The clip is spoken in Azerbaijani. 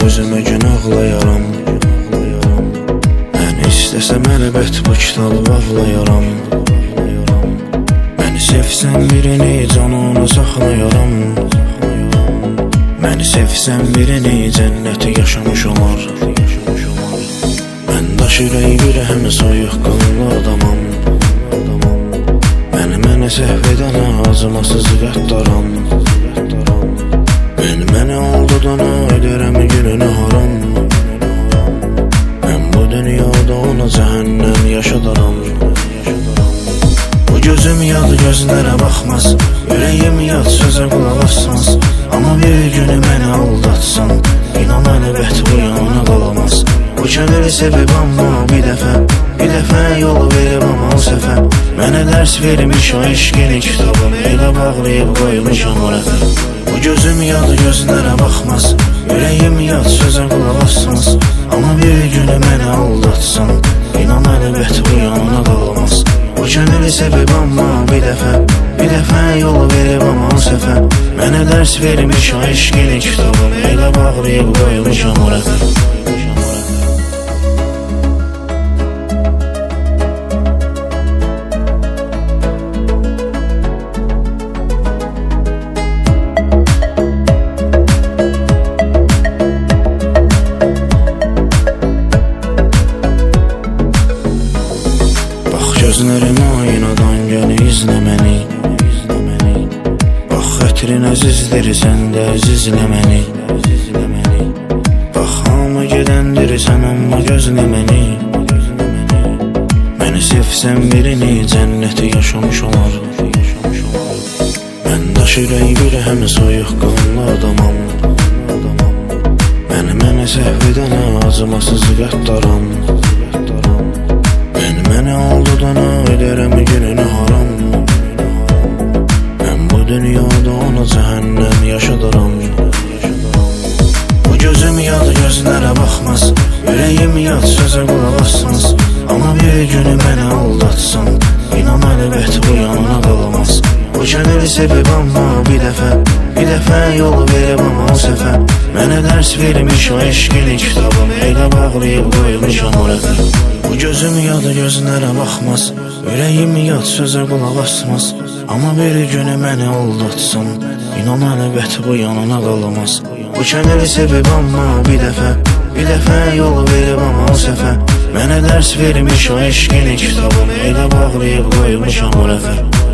özümə gün ağlayaram. Mən istəsəm əlbət bu kitabı bağlayaram. Məni sevsən birini canını saxlayaram. Məni sevsən birini cənnəti yaşamış olar. Mən daş ürəyi ürəyimə soyuq qanlı adamam. Mənə səhv edənə acımasız qəddaram. Məni aldadana edərəm gününü haram. Mən bu dünyada ona cəhənnəm yaşadaram. Bu gözüm yad gözlərə baxmaz, ürəyim yad sözə qulaq asmaz. Amma bir günü məni aldatsan, inan əlbət bu yana qalamaz. Bu kədəri sevib amma bir dəfə yolu verib amal səfər. Mənə dərs vermiş o eşqini kitabım, elə bağlayıb qoymuşam o rəfər. Bu gözüm yad gözlərə baxmaz, ürəyim yad sözə qulaq asmaz. Amma bir günü məni aldatsan, inan əlbət bu yana qalamaz. Bu kədəri sevib amma bir dəfə yolu verib amal səfər. Mənə dərs vermiş o eşqini kitabım, elə bağlayıb qoymuşam o rəfər. Gözlərim aynadan gəli izlə məni. Bax xətrin əzizdir, sən də əzizlə məni. Bax hamı gedəndir, sən amma gözlə məni. Məni sevsən birini cənnəti yaşamış olar. Mən daş ürəyi ürəyimə soyuq qanlı adamam. Mənə səhv edənə acımasız qəddaram. Məni aldadana edərəm gününü haram. Mən bu dünyada ona cəhənnəm yaşadaram. Bu gözüm yad gözlərə baxmaz, ürəyim yad sözə qulaq asmaz. Amma bir günü məni aldatsan, inan əlbət bu yana qalamaz. Bu kədəri sevib amma bir dəfə yolu verib amal səfər. Mənə dərs vermiş o eşqini kitabım, elə bağlayıb qoymuşam o rəfər. Bu gözüm yad gözlərə baxmaz, ürəyim yad sözə qulaq asmaz. Amma bir günü məni aldatsan, inan əlbət bu yanına qalamaz. Bu kədəri sevib amma bir dəfə yolu verib amal səfər. Mənə dərs vermiş o eşqini kitabım, elə bağlayıb qoymuşam o rəfər.